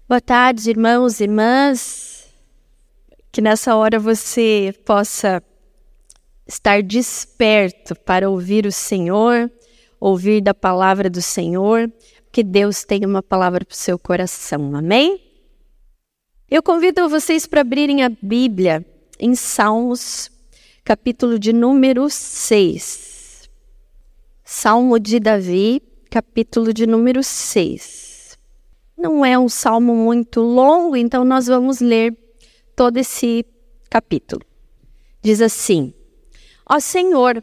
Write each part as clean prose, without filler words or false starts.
Boa tarde, irmãos e irmãs. Que nessa hora você possa estar desperto para ouvir o Senhor, ouvir da palavra do Senhor, que Deus tem uma palavra para o seu coração, amém? Eu convido vocês para abrirem a Bíblia em Salmos, capítulo de número 6. Salmo de Davi, capítulo de número 6. Não é um salmo muito longo, então nós vamos ler todo esse capítulo. Diz assim: Ó Senhor,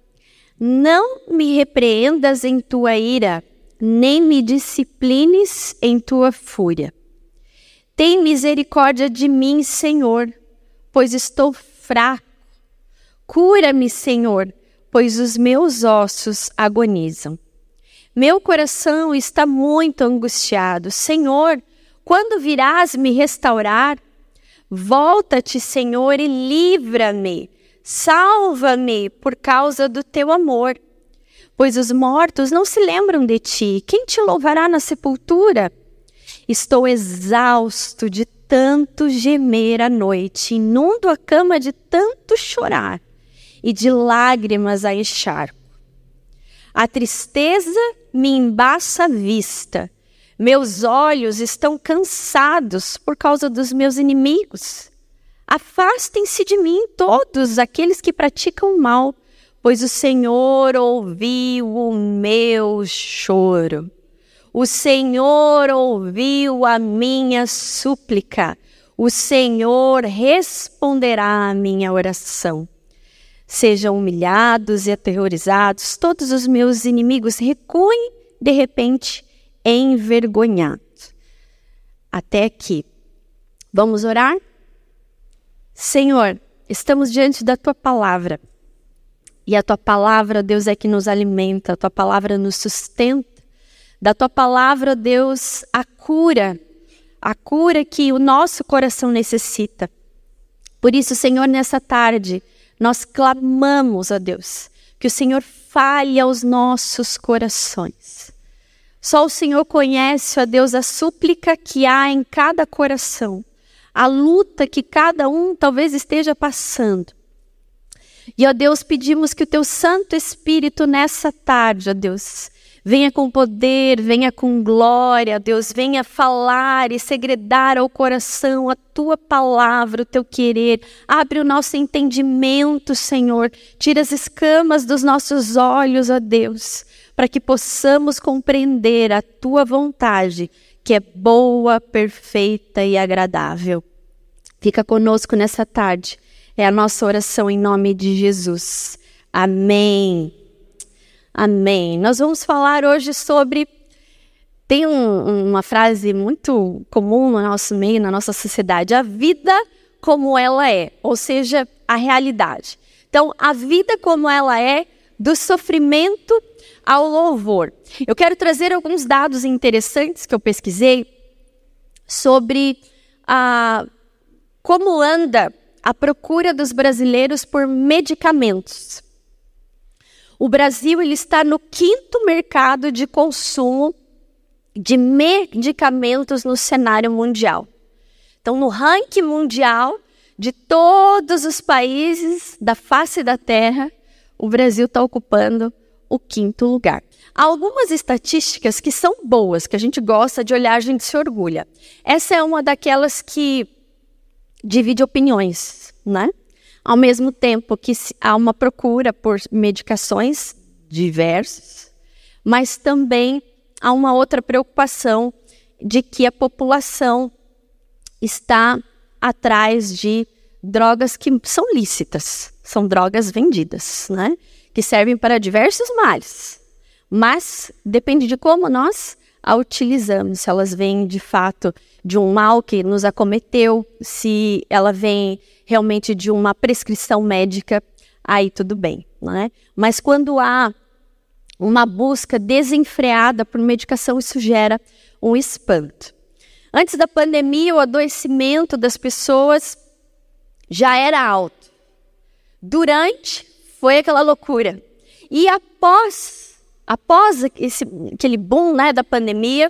não me repreendas em tua ira, nem me disciplines em tua fúria. Tem misericórdia de mim, Senhor, pois estou fraco. Cura-me, Senhor, pois os meus ossos agonizam. Meu coração está muito angustiado. Senhor, quando virás me restaurar? Volta-te, Senhor, e livra-me. Salva-me por causa do teu amor. Pois os mortos não se lembram de ti. Quem te louvará na sepultura? Estou exausto de tanto gemer à noite. Inundo a cama de tanto chorar e de lágrimas a encharco. A tristeza me embaça a vista. Meus olhos estão cansados por causa dos meus inimigos. Afastem-se de mim todos aqueles que praticam mal, pois o Senhor ouviu o meu choro. O Senhor ouviu a minha súplica. O Senhor responderá à minha oração. Sejam humilhados e aterrorizados todos os meus inimigos, recuem de repente envergonhados. Até aqui. Vamos orar? Senhor, estamos diante da Tua palavra. E a Tua palavra, Deus, é que nos alimenta, a Tua palavra nos sustenta. Da Tua palavra, Deus, a cura que o nosso coração necessita. Por isso, Senhor, nessa tarde, nós clamamos a Deus, que o Senhor fale aos nossos corações. Só o Senhor conhece, ó Deus, a súplica que há em cada coração, a luta que cada um talvez esteja passando. E, ó Deus, pedimos que o Teu Santo Espírito nessa tarde, ó Deus, venha com poder, venha com glória, Deus, venha falar e segredar ao coração a Tua palavra, o Teu querer. Abre o nosso entendimento, Senhor. Tira as escamas dos nossos olhos, ó Deus, para que possamos compreender a Tua vontade, que é boa, perfeita e agradável. Fica conosco nessa tarde. É a nossa oração em nome de Jesus. Amém. Amém. Nós vamos falar hoje sobre... Tem uma frase muito comum no nosso meio, na nossa sociedade. A vida como ela é, ou seja, a realidade. Então, a vida como ela é, do sofrimento ao louvor. Eu quero trazer alguns dados interessantes que eu pesquisei sobre como anda a procura dos brasileiros por medicamentos. O Brasil ele está no 5º mercado de consumo de medicamentos no cenário mundial. Então, no ranking mundial de todos os países da face da Terra, o Brasil está ocupando o 5º lugar. Há algumas estatísticas que são boas, que a gente gosta de olhar, a gente se orgulha. Essa é uma daquelas que divide opiniões, né? Ao mesmo tempo que há uma procura por medicações diversas, mas também há uma outra preocupação de que a população está atrás de drogas que são lícitas, são drogas vendidas, né? Que servem para diversos males, mas depende de como nós a utilizamos, se elas vêm de fato de um mal que nos acometeu, se ela vem realmente de uma prescrição médica, aí tudo bem, né? Mas quando há uma busca desenfreada por medicação, isso gera um espanto. Antes da pandemia, o adoecimento das pessoas já era alto. Durante, foi aquela loucura. E após aquele boom, né, da pandemia,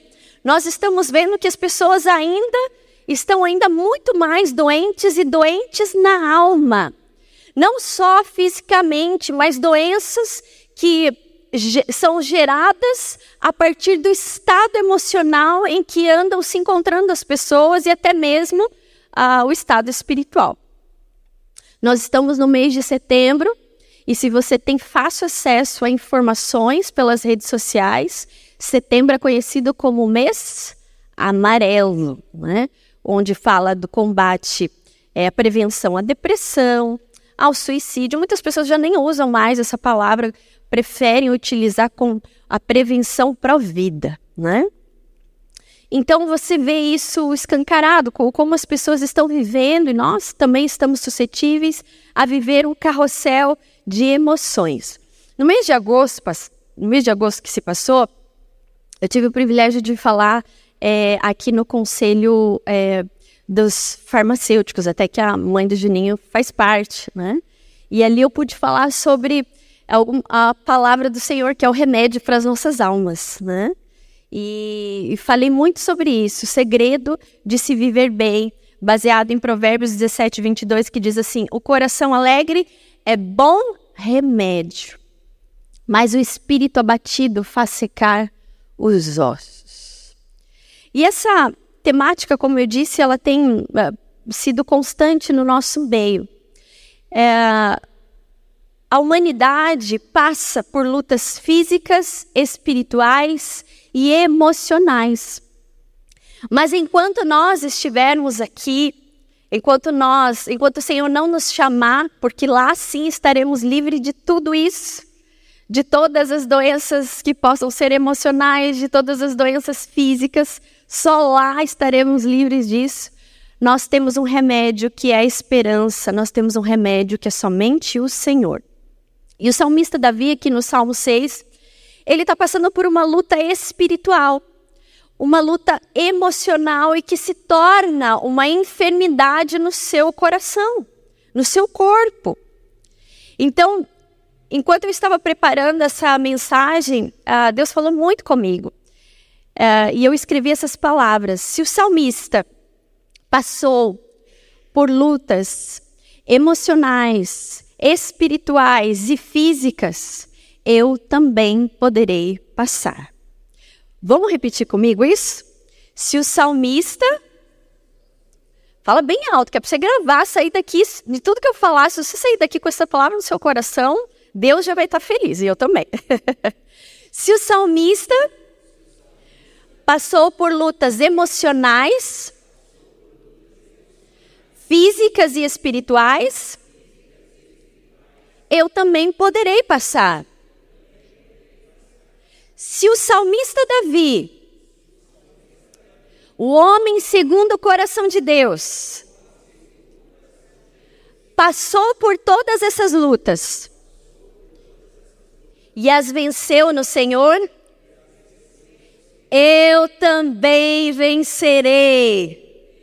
nós estamos vendo que as pessoas estão ainda muito mais doentes e doentes na alma. Não só fisicamente, mas doenças que são geradas a partir do estado emocional em que andam se encontrando as pessoas e até mesmo o estado espiritual. Nós estamos no mês de setembro e se você tem fácil acesso a informações pelas redes sociais, setembro é conhecido como o mês amarelo, né? Onde fala do combate, a prevenção à depressão, ao suicídio. Muitas pessoas já nem usam mais essa palavra, preferem utilizar com a prevenção pró-vida, né? Então você vê isso escancarado, como as pessoas estão vivendo, e nós também estamos suscetíveis a viver um carrossel de emoções. No mês de agosto que se passou, eu tive o privilégio de falar aqui no Conselho dos Farmacêuticos, até que a mãe do Juninho faz parte, né? E ali eu pude falar sobre a palavra do Senhor, que é o remédio para as nossas almas, né? E falei muito sobre isso, o segredo de se viver bem, baseado em Provérbios 17, 22, que diz assim: o coração alegre é bom remédio, mas o espírito abatido faz secar os ossos. E essa temática, como eu disse, ela tem sido constante no nosso meio. A humanidade passa por lutas físicas, espirituais e emocionais. Mas enquanto nós estivermos aqui, enquanto o Senhor não nos chamar, porque lá sim estaremos livres de tudo isso, de todas as doenças que possam ser emocionais, de todas as doenças físicas, só lá estaremos livres disso. Nós temos um remédio que é a esperança, nós temos um remédio que é somente o Senhor. E o salmista Davi, aqui no Salmo 6, ele está passando por uma luta espiritual, uma luta emocional e que se torna uma enfermidade no seu coração, no seu corpo. Então, enquanto eu estava preparando essa mensagem, Deus falou muito comigo. E eu escrevi essas palavras: se o salmista passou por lutas emocionais, espirituais e físicas, eu também poderei passar. Vamos repetir comigo isso? Se o salmista... Fala bem alto, que é para você gravar, sair daqui, de tudo que eu falar, se você sair daqui com essa palavra no seu coração, Deus já vai estar feliz, e eu também. Se o salmista passou por lutas emocionais, físicas e espirituais, eu também poderei passar. Se o salmista Davi, o homem segundo o coração de Deus, passou por todas essas lutas e as venceu no Senhor, eu também vencerei.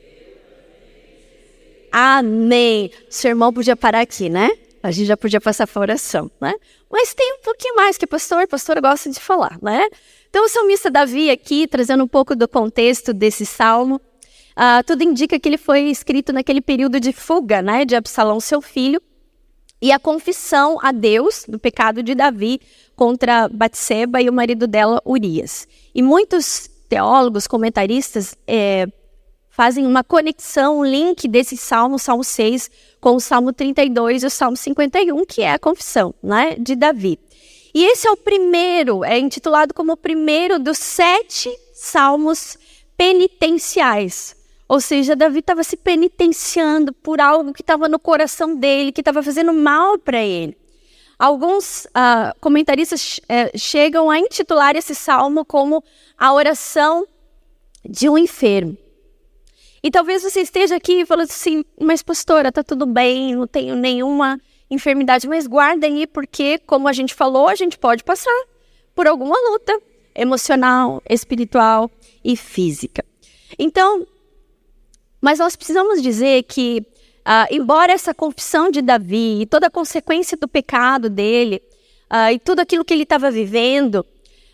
Amém. O seu irmão podia parar aqui, né? A gente já podia passar para a oração, né? Mas tem um pouquinho mais que a pastora gosta de falar, né? Então, o salmista Davi aqui, trazendo um pouco do contexto desse salmo, tudo indica que ele foi escrito naquele período de fuga, né, de Absalão, seu filho, e a confissão a Deus do pecado de Davi contra Batseba e o marido dela, Urias. E muitos teólogos, comentaristas, fazem uma conexão, um link desse salmo, Salmo 6, com o Salmo 32 e o Salmo 51, que é a confissão, né, de Davi. E esse é o primeiro, é intitulado como o primeiro dos 7 salmos penitenciais. Ou seja, Davi estava se penitenciando por algo que estava no coração dele, que estava fazendo mal para ele. Alguns comentaristas chegam a intitular esse salmo como a oração de um enfermo. E talvez você esteja aqui falando assim, mas pastora, está tudo bem, não tenho nenhuma enfermidade, mas guarda aí, porque, como a gente falou, a gente pode passar por alguma luta emocional, espiritual e física. Então, mas nós precisamos dizer que, embora essa confissão de Davi e toda a consequência do pecado dele, e tudo aquilo que ele estava vivendo,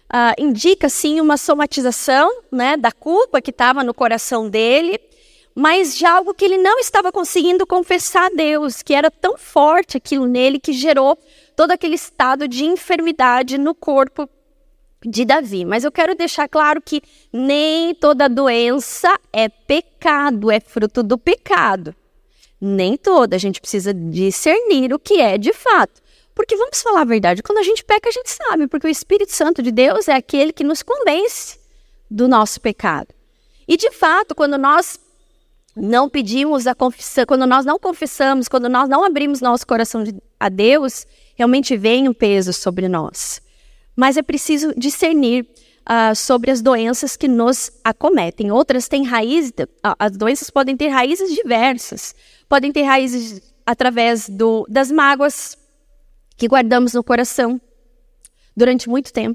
indica, sim, uma somatização, né, da culpa que estava no coração dele, mas de algo que ele não estava conseguindo confessar a Deus, que era tão forte aquilo nele que gerou todo aquele estado de enfermidade no corpo de Davi. Mas eu quero deixar claro que nem toda doença é pecado, é fruto do pecado. Nem toda, a gente precisa discernir o que é de fato. Porque vamos falar a verdade, quando a gente peca a gente sabe, porque o Espírito Santo de Deus é aquele que nos convence do nosso pecado. E de fato, quando nós não pedimos a confissão, quando nós não confessamos, quando nós não abrimos nosso coração a Deus, realmente vem um peso sobre nós. Mas é preciso discernir sobre as doenças que nos acometem. Outras têm raízes, as doenças podem ter raízes diversas. Podem ter raízes através das mágoas que guardamos no coração durante muito tempo.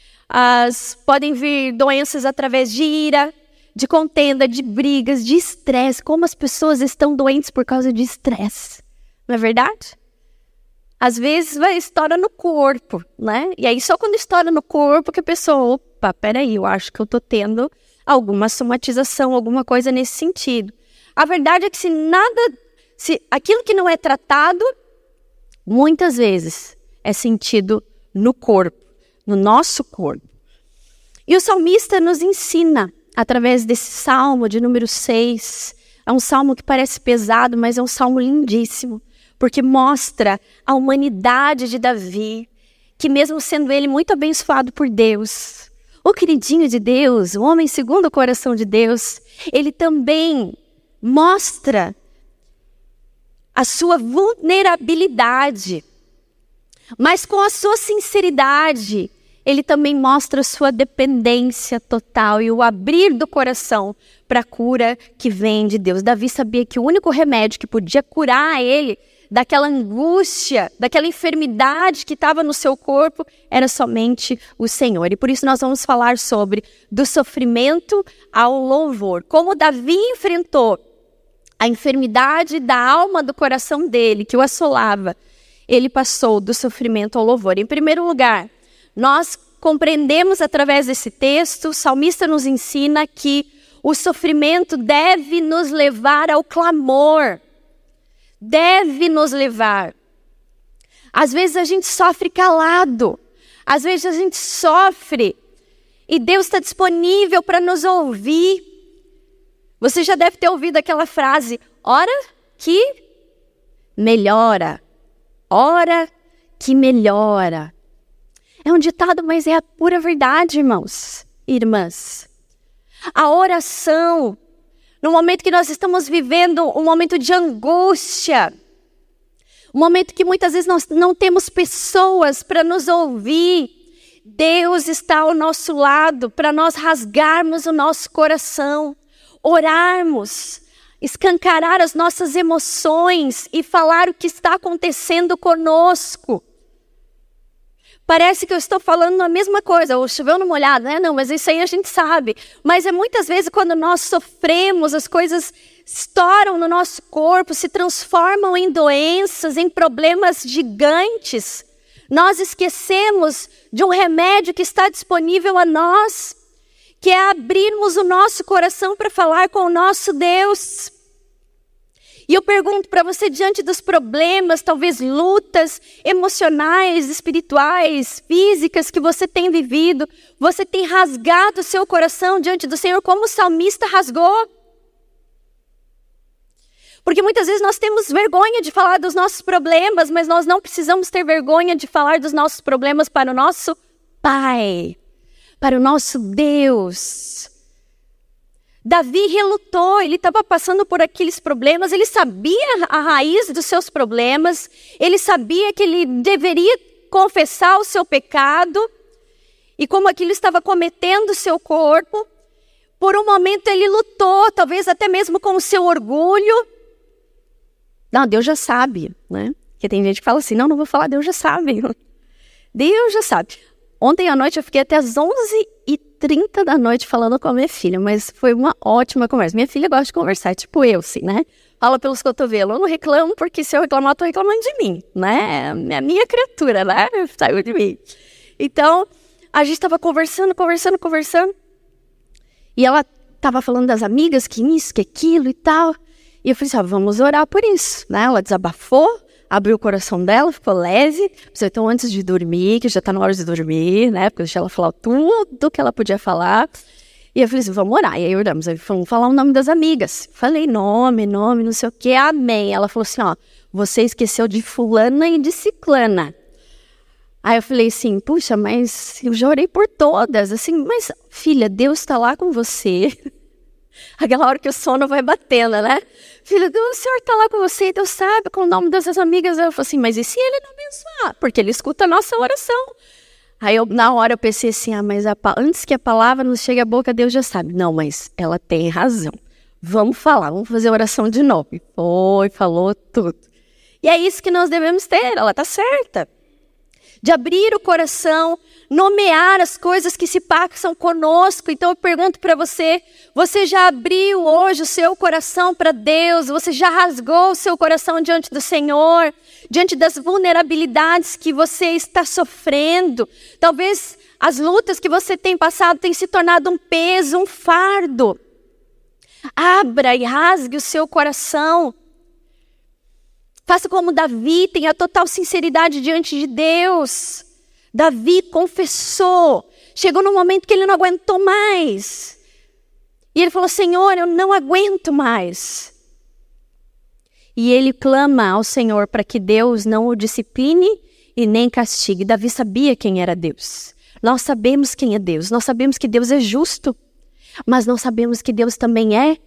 Podem vir doenças através de ira, de contenda, de brigas, de estresse. Como as pessoas estão doentes por causa de estresse, não é verdade? Às vezes estoura no corpo, né? E aí só quando estoura no corpo que a pessoa, opa, peraí, eu acho que eu tô tendo alguma somatização, alguma coisa nesse sentido. A verdade é que se aquilo que não é tratado, muitas vezes é sentido no corpo, no nosso corpo. E o salmista nos ensina, através desse salmo de número 6, é um salmo que parece pesado, mas é um salmo lindíssimo, porque mostra a humanidade de Davi, que mesmo sendo ele muito abençoado por Deus, o queridinho de Deus, o homem segundo o coração de Deus, ele também mostra a sua vulnerabilidade, mas com a sua sinceridade, ele também mostra a sua dependência total e o abrir do coração para a cura que vem de Deus. Davi sabia que o único remédio que podia curar ele daquela angústia, daquela enfermidade que estava no seu corpo, era somente o Senhor. E por isso nós vamos falar do sofrimento ao louvor. Como Davi enfrentou a enfermidade da alma, do coração dele, que o assolava, ele passou do sofrimento ao louvor. Em primeiro lugar, nós compreendemos através desse texto, o salmista nos ensina que o sofrimento deve nos levar ao clamor. Deve nos levar. Às vezes a gente sofre calado. Às vezes a gente sofre e Deus está disponível para nos ouvir. Você já deve ter ouvido aquela frase, ora que melhora. Ora que melhora. É um ditado, mas é a pura verdade, irmãos e irmãs. A oração, no momento que nós estamos vivendo um momento de angústia, um momento que muitas vezes nós não temos pessoas para nos ouvir, Deus está ao nosso lado para nós rasgarmos o nosso coração, orarmos, escancarar as nossas emoções e falar o que está acontecendo conosco. Parece que eu estou falando a mesma coisa, ou choveu no molhado, né? Não, mas isso aí a gente sabe. Mas é muitas vezes quando nós sofremos, as coisas estouram no nosso corpo, se transformam em doenças, em problemas gigantes. Nós esquecemos de um remédio que está disponível a nós, que é abrirmos o nosso coração para falar com o nosso Deus. E eu pergunto para você, diante dos problemas, talvez lutas emocionais, espirituais, físicas que você tem vivido, você tem rasgado o seu coração diante do Senhor como o salmista rasgou? Porque muitas vezes nós temos vergonha de falar dos nossos problemas, mas nós não precisamos ter vergonha de falar dos nossos problemas para o nosso Pai, para o nosso Deus. Davi relutou, ele estava passando por aqueles problemas, ele sabia a raiz dos seus problemas, ele sabia que ele deveria confessar o seu pecado e como aquilo estava cometendo o seu corpo. Por um momento ele lutou, talvez até mesmo com o seu orgulho. Não, Deus já sabe, né? Porque tem gente que fala assim, não vou falar, Deus já sabe. Deus já sabe. Ontem à noite eu fiquei até às 11h30 da noite falando com a minha filha, mas foi uma ótima conversa. Minha filha gosta de conversar, tipo eu, assim, né? Fala pelos cotovelos. Eu não reclamo, porque se eu reclamar, eu tô reclamando de mim, né? É a minha criatura, né? Saiu de mim. Então, A gente estava conversando. E ela estava falando das amigas, que isso, que aquilo e tal. E eu falei assim, vamos orar por isso, né? Ela desabafou, abriu o coração dela, ficou leve. Então, antes de dormir, que já está na hora de dormir, né? Porque eu deixei ela falar tudo que ela podia falar. E eu falei assim, vamos orar. E aí oramos, aí vamos falar o nome das amigas. Falei nome, não sei o quê, amém. Ela falou assim, você esqueceu de fulana e de ciclana. Aí eu falei assim, puxa, mas eu já orei por todas. Assim, mas filha, Deus está lá com você. Aquela hora que o sono vai batendo, né? Filha, o Senhor está lá com você, Deus sabe com o nome dessas amigas. Eu falei assim, mas e se Ele não abençoar? Porque Ele escuta a nossa oração. Aí na hora eu pensei assim, mas antes que a palavra nos chegue à boca, Deus já sabe. Não, mas ela tem razão. Vamos falar, vamos fazer a oração de novo. E falou tudo. E é isso que nós devemos ter, ela está certa. De abrir o coração, nomear as coisas que se passam conosco. Então eu pergunto para você, você já abriu hoje o seu coração para Deus? Você já rasgou o seu coração diante do Senhor? Diante das vulnerabilidades que você está sofrendo? Talvez as lutas que você tem passado tenham se tornado um peso, um fardo. Abra e rasgue o seu coração. Faça como Davi, tenha total sinceridade diante de Deus. Davi confessou. Chegou num momento que ele não aguentou mais. E ele falou, Senhor, eu não aguento mais. E ele clama ao Senhor para que Deus não o discipline e nem castigue. Davi sabia quem era Deus. Nós sabemos quem é Deus. Nós sabemos que Deus é justo. Mas nós sabemos que Deus também é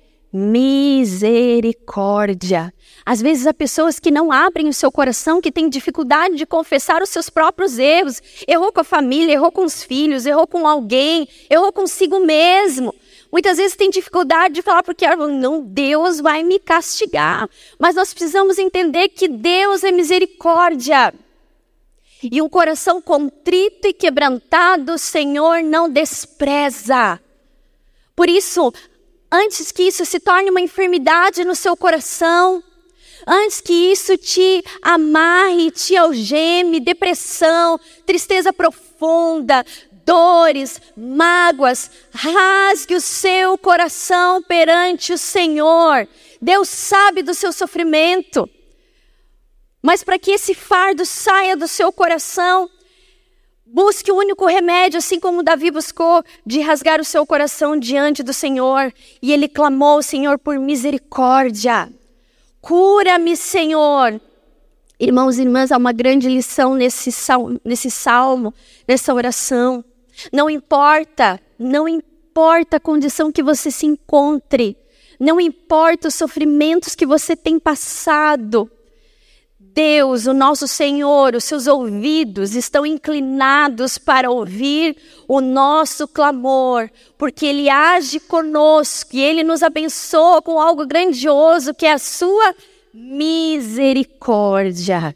misericórdia. Às vezes há pessoas que não abrem o seu coração, que têm dificuldade de confessar os seus próprios erros. Errou com a família, errou com os filhos, errou com alguém, errou consigo mesmo. Muitas vezes tem dificuldade de falar porque não, Deus vai me castigar. Mas nós precisamos entender que Deus é misericórdia. E um coração contrito e quebrantado, o Senhor não despreza. Por isso, antes que isso se torne uma enfermidade no seu coração, antes que isso te amarre, te algeme, depressão, tristeza profunda, dores, mágoas, rasgue o seu coração perante o Senhor. Deus sabe do seu sofrimento, mas para que esse fardo saia do seu coração, busque o único remédio, assim como Davi buscou, de rasgar o seu coração diante do Senhor. E ele clamou ao Senhor por misericórdia. Cura-me, Senhor. Irmãos e irmãs, há uma grande lição nesse salmo, nessa oração. Não importa a condição que você se encontre. Não importa os sofrimentos que você tem passado. Deus, o nosso Senhor, os seus ouvidos estão inclinados para ouvir o nosso clamor, porque Ele age conosco e Ele nos abençoa com algo grandioso, que é a sua misericórdia.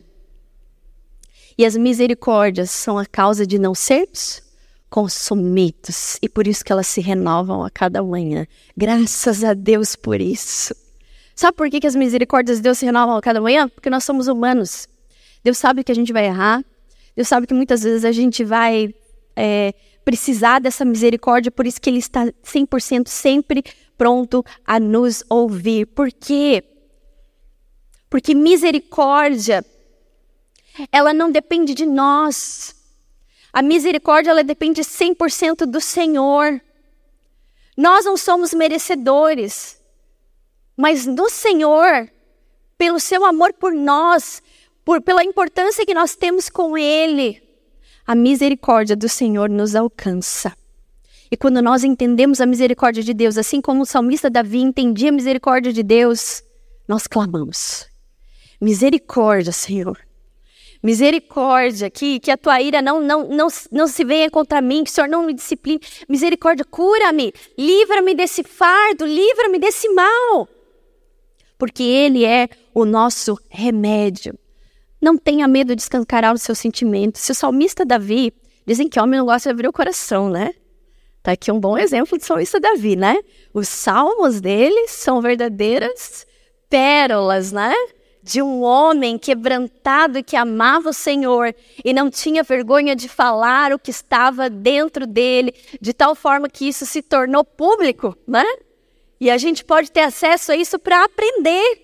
E as misericórdias são a causa de não sermos consumidos, e por isso que elas se renovam a cada manhã. Graças a Deus por isso. Sabe por que as misericórdias de Deus se renovam a cada manhã? Porque nós somos humanos. Deus sabe que a gente vai errar. Deus sabe que muitas vezes a gente vai precisar dessa misericórdia. Por isso que Ele está 100% sempre pronto a nos ouvir. Por quê? Porque misericórdia, ela não depende de nós. A misericórdia, ela depende 100% do Senhor. Nós não somos merecedores. Mas no Senhor, pelo seu amor por nós, pela importância que nós temos com Ele, a misericórdia do Senhor nos alcança. E quando nós entendemos a misericórdia de Deus, assim como o salmista Davi entendia a misericórdia de Deus, nós clamamos. Misericórdia, Senhor. Misericórdia, que a tua ira não se venha contra mim, que o Senhor não me discipline. Misericórdia, cura-me, livra-me desse fardo, livra-me desse mal. Porque Ele é o nosso remédio. Não tenha medo de escancarar os seus sentimentos. Se o salmista Davi, dizem que homem não gosta de abrir o coração, né? Tá aqui um bom exemplo do salmista Davi, né? Os salmos dele são verdadeiras pérolas, né? de um homem quebrantado que amava o Senhor e não tinha vergonha de falar o que estava dentro dele, de tal forma que isso se tornou público, né? E a gente pode ter acesso a isso para aprender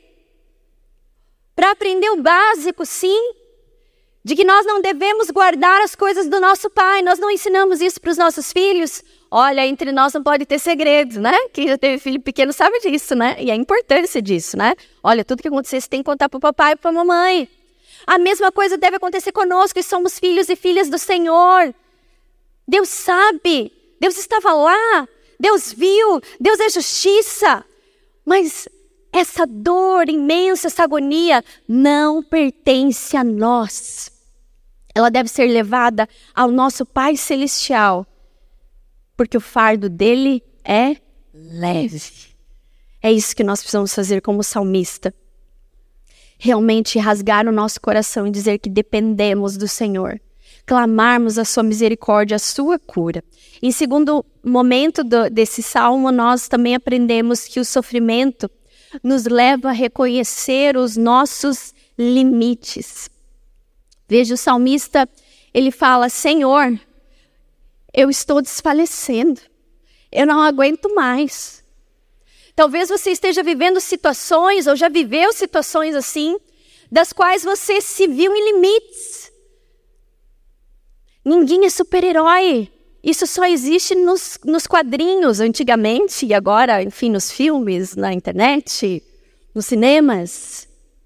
o básico, sim, de que nós não devemos guardar as coisas do nosso pai. Nós não ensinamos isso para os nossos filhos. Olha, entre nós não pode ter segredos, né? Quem já teve filho pequeno sabe disso, né? E a importância disso, né? Olha, tudo que acontecer você tem que contar para o papai e para a mamãe. A mesma coisa deve acontecer conosco, que somos filhos e filhas do Senhor. Deus sabe, Deus estava lá, Deus viu, Deus é justiça. Mas essa dor imensa, essa agonia, não pertence a nós. Ela deve ser levada ao nosso Pai Celestial, porque o fardo dele é leve. É isso que nós precisamos fazer como salmista. Realmente rasgar o nosso coração e dizer que dependemos do Senhor. Clamarmos a sua misericórdia, a sua cura. Em segundo momento desse salmo, nós também aprendemos que o sofrimento nos leva a reconhecer os nossos limites. Veja, o salmista, ele fala: Senhor, eu estou desfalecendo, eu não aguento mais. Talvez você esteja vivendo situações, ou já viveu situações assim, das quais você se viu em limites. Ninguém é super-herói. Isso só existe nos quadrinhos antigamente, e agora, enfim, nos filmes, na internet, nos cinemas.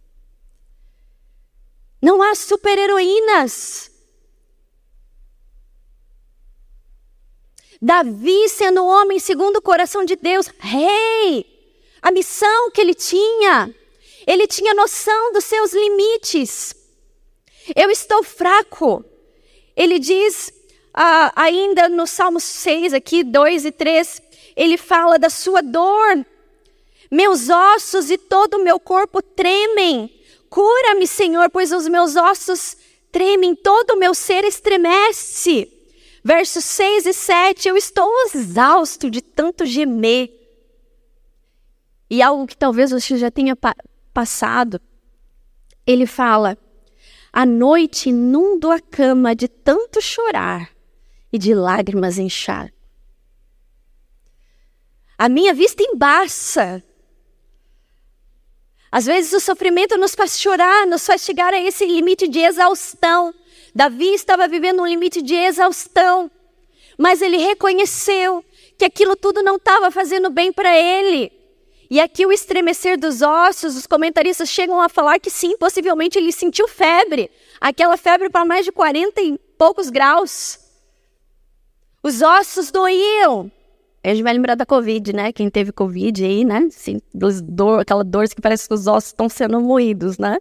Não há super-heroínas. Davi, sendo um homem segundo o coração de Deus, rei, a missão que ele tinha noção dos seus limites. Eu estou fraco. Ele diz, ainda no Salmo 6, aqui, 2 e 3, ele fala da sua dor. Meus ossos e todo o meu corpo tremem. Cura-me, Senhor, pois os meus ossos tremem, todo o meu ser estremece. Versos 6 e 7, eu estou exausto de tanto gemer. E algo que talvez você já tenha passado, ele fala: à noite inundo a cama de tanto chorar e de lágrimas encharco. A minha vista embaça. Às vezes o sofrimento nos faz chorar, nos faz chegar a esse limite de exaustão. Davi estava vivendo um limite de exaustão, mas ele reconheceu que aquilo tudo não estava fazendo bem para ele. E aqui o estremecer dos ossos, os comentaristas chegam a falar que sim, possivelmente ele sentiu febre. Aquela febre para mais de 40 e poucos graus. Os ossos doíam. A gente vai lembrar da Covid, né? Quem teve Covid aí, né? Assim, aquela dor que parece que os ossos estão sendo moídos, né?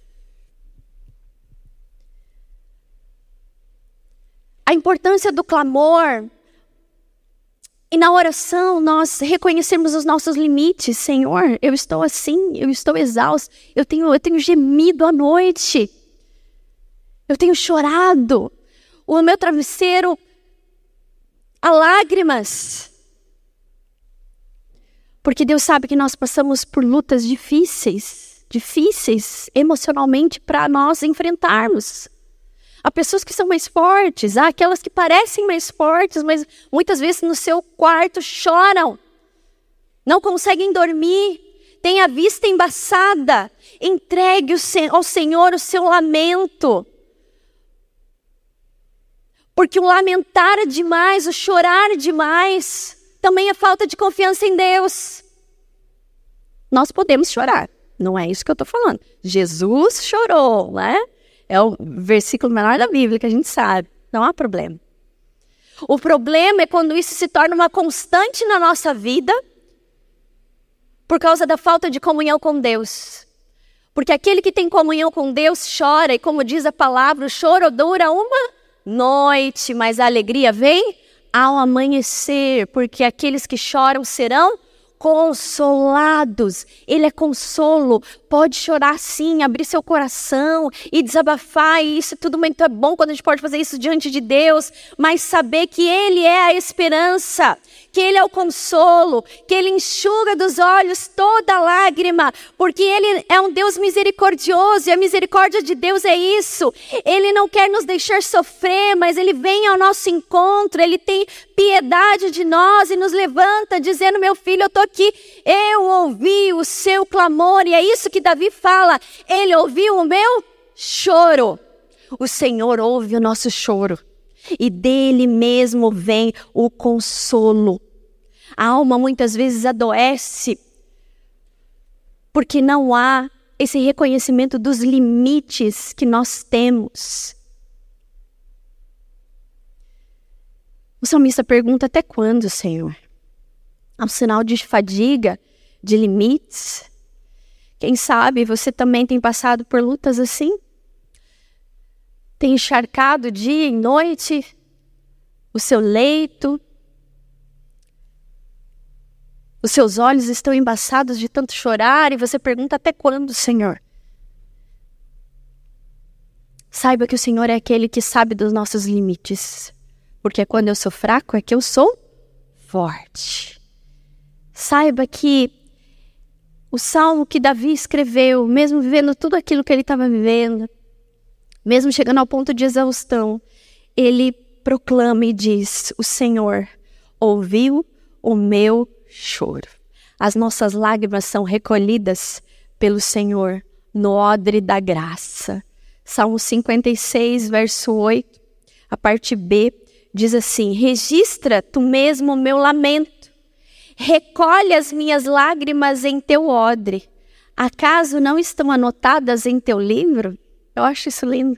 A importância do clamor. E na oração, nós reconhecermos os nossos limites. Senhor, eu estou assim, eu estou exausto. Eu tenho gemido à noite. Eu tenho chorado. O meu travesseiro, há lágrimas. Porque Deus sabe que nós passamos por lutas difíceis emocionalmente para nós enfrentarmos. Há pessoas que são mais fortes, há aquelas que parecem mais fortes, mas muitas vezes no seu quarto choram, não conseguem dormir, têm a vista embaçada. Entregue ao Senhor o seu lamento. Porque o lamentar demais, o chorar demais, também é falta de confiança em Deus. Nós podemos chorar, não é isso que eu estou falando. Jesus chorou, né? É o versículo menor da Bíblia que a gente sabe. Não há problema. O problema é quando isso se torna uma constante na nossa vida por causa da falta de comunhão com Deus. Porque aquele que tem comunhão com Deus chora, e como diz a palavra, o choro dura uma noite, mas a alegria vem ao amanhecer, porque aqueles que choram serão consolados. Ele é consolo. Pode chorar sim, abrir seu coração e desabafar. E isso tudo muito é bom quando a gente pode fazer isso diante de Deus. Mas saber que Ele é a esperança, que Ele é o consolo, que Ele enxuga dos olhos toda lágrima, porque Ele é um Deus misericordioso, e a misericórdia de Deus é isso. Ele não quer nos deixar sofrer, mas Ele vem ao nosso encontro, Ele tem piedade de nós e nos levanta dizendo: meu filho, eu estou aqui, eu ouvi o seu clamor. E é isso que Davi fala: Ele ouviu o meu choro. O Senhor ouve o nosso choro. E dele mesmo vem o consolo. A alma muitas vezes adoece porque não há esse reconhecimento dos limites que nós temos. O salmista pergunta: até quando, Senhor? Há um sinal de fadiga, de limites. Quem sabe você também tem passado por lutas assim? Tem encharcado dia e noite o seu leito? Os seus olhos estão embaçados de tanto chorar e você pergunta: até quando, Senhor? Saiba que o Senhor é aquele que sabe dos nossos limites, porque quando eu sou fraco é que eu sou forte. Saiba que o salmo que Davi escreveu, mesmo vivendo tudo aquilo que ele estava vivendo, mesmo chegando ao ponto de exaustão, ele proclama e diz: o Senhor ouviu o meu choro. As nossas lágrimas são recolhidas pelo Senhor no odre da graça. Salmo 56, verso 8, a parte B, diz assim: registra tu mesmo o meu lamento, recolhe as minhas lágrimas em teu odre. Acaso não estão anotadas em teu livro? Eu acho isso lindo.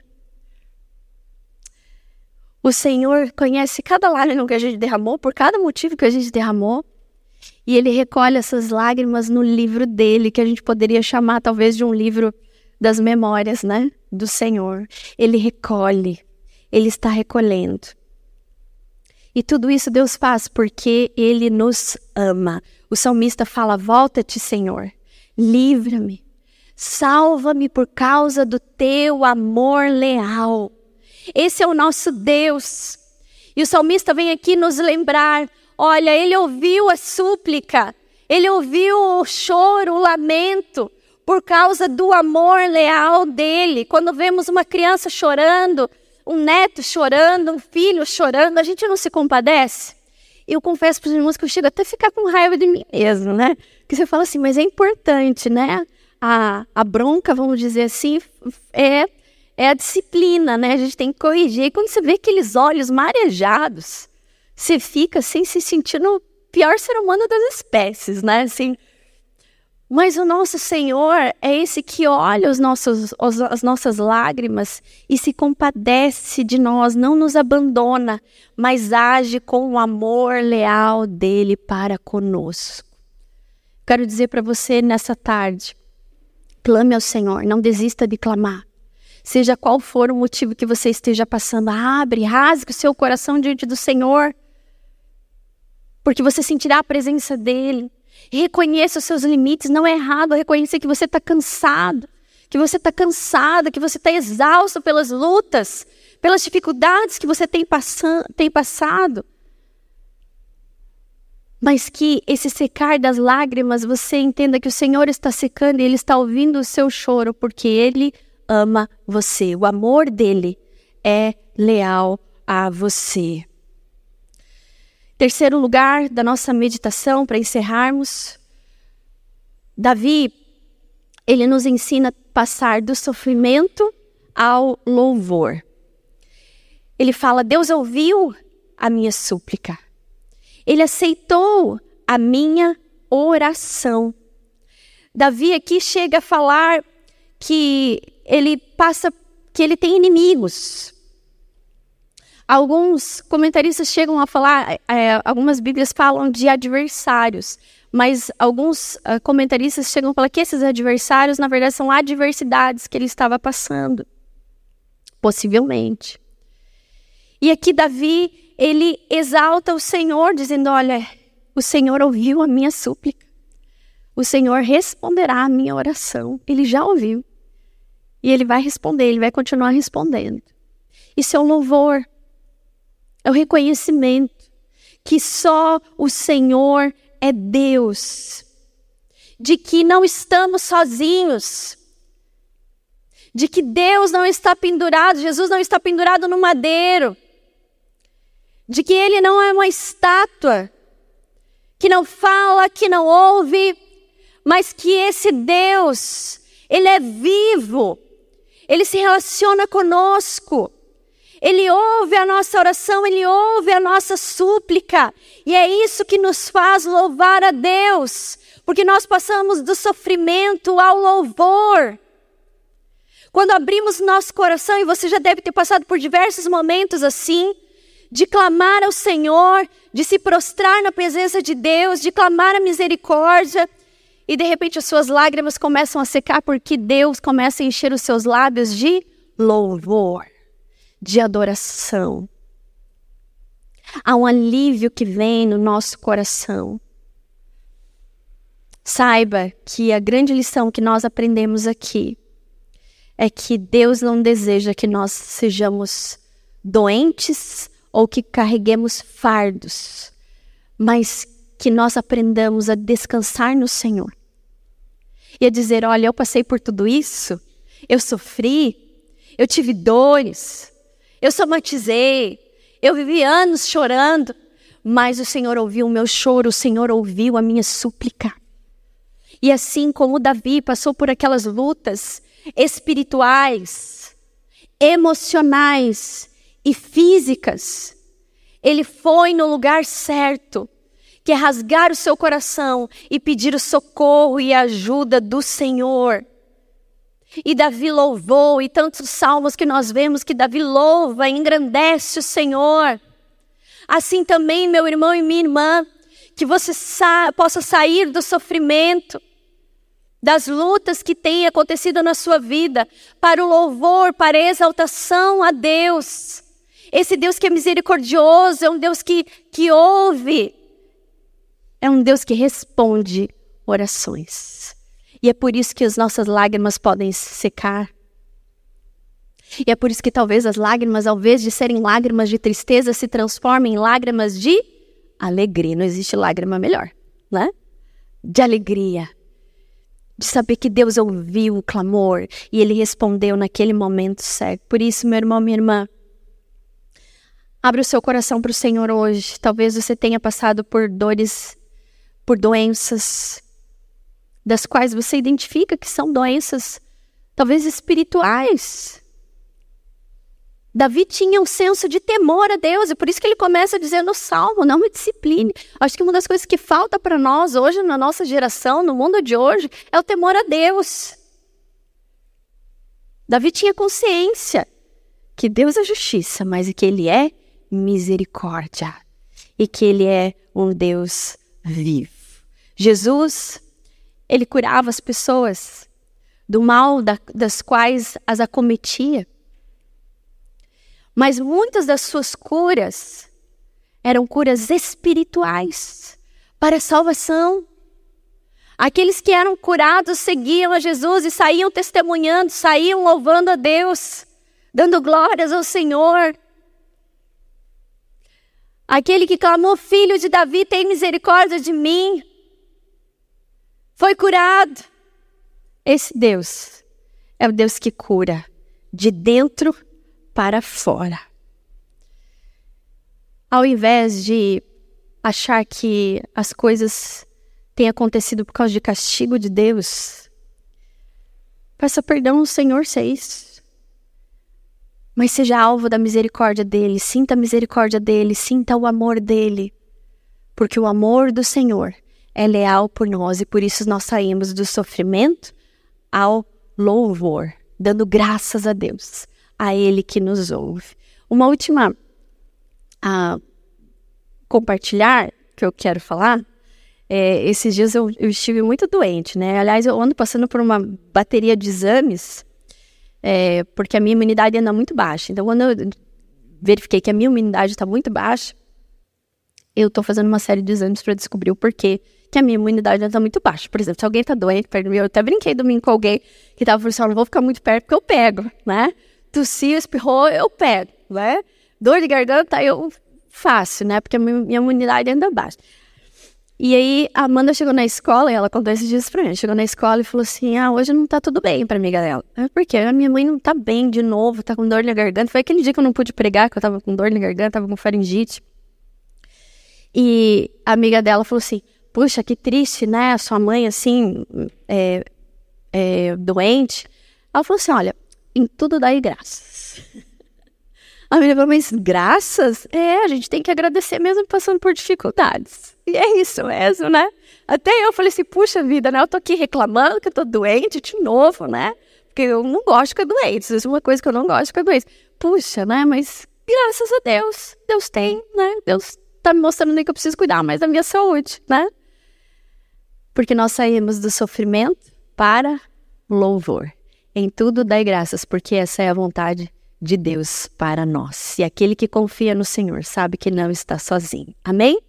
O Senhor conhece cada lágrima que a gente derramou, por cada motivo que a gente derramou. E Ele recolhe essas lágrimas no livro dele, que a gente poderia chamar talvez de um livro das memórias, né? Do Senhor. Ele recolhe, Ele está recolhendo. E tudo isso Deus faz porque Ele nos ama. O salmista fala: volta-te, Senhor, livra-me, salva-me por causa do teu amor leal. Esse é o nosso Deus. E o salmista vem aqui nos lembrar: olha, Ele ouviu a súplica, Ele ouviu o choro, o lamento, por causa do amor leal dEle. Quando vemos uma criança chorando, um neto chorando, um filho chorando, a gente não se compadece? Eu confesso para os irmãos que eu chego até a ficar com raiva de mim mesmo, né? Porque você fala assim, mas é importante, né? A bronca, vamos dizer assim, é a disciplina, né? A gente tem que corrigir. E quando você vê aqueles olhos marejados, você fica assim, se sentindo o pior ser humano das espécies, né? Assim, mas o nosso Senhor é esse que olha as nossas lágrimas e se compadece de nós, não nos abandona, mas age com o amor leal dele para conosco. Quero dizer para você nessa tarde: clame ao Senhor, não desista de clamar. Seja qual for o motivo que você esteja passando, rasgue o seu coração diante do Senhor, porque você sentirá a presença dEle. Reconheça os seus limites. Não é errado reconhecer que você está cansado, que você está cansada, que você está exausto pelas lutas, pelas dificuldades que você tem passado. Mas que esse secar das lágrimas, você entenda que o Senhor está secando e Ele está ouvindo o seu choro, porque Ele ama você. O amor dEle é leal a você. Terceiro lugar da nossa meditação, para encerrarmos, Davi, ele nos ensina a passar do sofrimento ao louvor. Ele fala: Deus ouviu a minha súplica. Ele aceitou a minha oração. Davi aqui chega a falar que ele tem inimigos. Alguns comentaristas chegam a falar, algumas bíblias falam de adversários, mas alguns comentaristas chegam a falar que esses adversários, na verdade, são adversidades que ele estava passando, possivelmente. E aqui Davi, ele exalta o Senhor, dizendo: olha, o Senhor ouviu a minha súplica. o Senhor responderá a minha oração. Ele já ouviu. E Ele vai responder, Ele vai continuar respondendo. Isso é o louvor. É o reconhecimento que só o Senhor é Deus. De que não estamos sozinhos. De que Deus não está pendurado, Jesus não está pendurado no madeiro. De que Ele não é uma estátua, que não fala, que não ouve, mas que esse Deus, Ele é vivo, Ele se relaciona conosco, Ele ouve a nossa oração, Ele ouve a nossa súplica, e é isso que nos faz louvar a Deus, porque nós passamos do sofrimento ao louvor. Quando abrimos nosso coração, e você já deve ter passado por diversos momentos assim, de clamar ao Senhor, de se prostrar na presença de Deus, de clamar a misericórdia, e de repente as suas lágrimas começam a secar, porque Deus começa a encher os seus lábios de louvor, de adoração. Há um alívio que vem no nosso coração. Saiba que a grande lição que nós aprendemos aqui é que Deus não deseja que nós sejamos doentes ou que carreguemos fardos, mas que nós aprendamos a descansar no Senhor. E a dizer, olha, eu passei por tudo isso, eu sofri, eu tive dores, eu somatizei, eu vivi anos chorando, mas o Senhor ouviu o meu choro, o Senhor ouviu a minha súplica. E assim como Davi passou por aquelas lutas espirituais, emocionais e físicas, ele foi no lugar certo, que é rasgar o seu coração e pedir o socorro e a ajuda do Senhor. E Davi louvou, e tantos salmos que nós vemos que Davi louva, engrandece o Senhor. Assim também, meu irmão e minha irmã, que você possa sair do sofrimento, das lutas que têm acontecido na sua vida, para o louvor, para a exaltação a Deus. Esse Deus que é misericordioso, é um Deus que ouve, é um Deus que responde orações. E é por isso que as nossas lágrimas podem secar. E é por isso que talvez as lágrimas, ao invés de serem lágrimas de tristeza, se transformem em lágrimas de alegria. Não existe lágrima melhor, né? De alegria. De saber que Deus ouviu o clamor e Ele respondeu naquele momento certo. Por isso, meu irmão, minha irmã, abre o seu coração para o Senhor hoje. Talvez você tenha passado por dores, por doenças, das quais você identifica que são doenças, talvez espirituais. Davi tinha um senso de temor a Deus, e por isso que ele começa dizendo no Salmo, não me discipline. Acho que uma das coisas que falta para nós hoje, na nossa geração, no mundo de hoje, é o temor a Deus. Davi tinha consciência que Deus é justiça, mas que Ele é misericórdia, e que Ele é um Deus vivo. Jesus, Ele curava as pessoas do mal das quais as acometia. Mas muitas das suas curas eram curas espirituais para a salvação. Aqueles que eram curados seguiam a Jesus e saíam testemunhando, saíam louvando a Deus, dando glórias ao Senhor. Aquele que clamou, filho de Davi, tem misericórdia de mim, foi curado. Esse Deus é o Deus que cura de dentro para fora. Ao invés de achar que as coisas têm acontecido por causa de castigo de Deus, peça perdão ao Senhor se é isso. Mas seja alvo da misericórdia dEle, sinta a misericórdia dEle, sinta o amor dEle. Porque o amor do Senhor é leal por nós e por isso nós saímos do sofrimento ao louvor, dando graças a Deus, a Ele que nos ouve. Uma última compartilhar que eu quero falar, esses dias eu estive muito doente, né? Aliás, eu ando passando por uma bateria de exames, porque a minha imunidade anda muito baixa. Então, quando eu verifiquei que a minha imunidade está muito baixa, eu estou fazendo uma série de exames para descobrir o porquê que a minha imunidade está muito baixa. Por exemplo, se alguém está doente perto de mim, eu até brinquei domingo com alguém que estava falando assim, não vou ficar muito perto porque eu pego, né? Tossiu, espirrou, eu pego, né? Dor de garganta, eu faço, né? Porque a minha imunidade ainda é baixa. E aí, a Amanda chegou na escola, e ela contou esses dias pra mim, chegou na escola e falou assim, hoje não tá tudo bem pra amiga dela. Por quê? A minha mãe não tá bem de novo, tá com dor na garganta. Foi aquele dia que eu não pude pregar, que eu tava com dor na garganta, tava com faringite. E a amiga dela falou assim, puxa, que triste, né? A sua mãe, assim, doente. Ela falou assim, olha, em tudo dai graças. A menina falou, mas graças? A gente tem que agradecer mesmo passando por dificuldades. E é isso mesmo, né? Até eu falei assim, puxa vida, né? Eu tô aqui reclamando que eu tô doente de novo, né? Porque eu não gosto de ficar doente. Isso é uma coisa que eu não gosto de ficar doente. Puxa, né? Mas graças a Deus, Deus tem, né? Deus tá me mostrando nem que eu preciso cuidar mais da minha saúde, né? Porque nós saímos do sofrimento para louvor. Em tudo dai graças, porque essa é a vontade de Deus para nós. E aquele que confia no Senhor sabe que não está sozinho. Amém?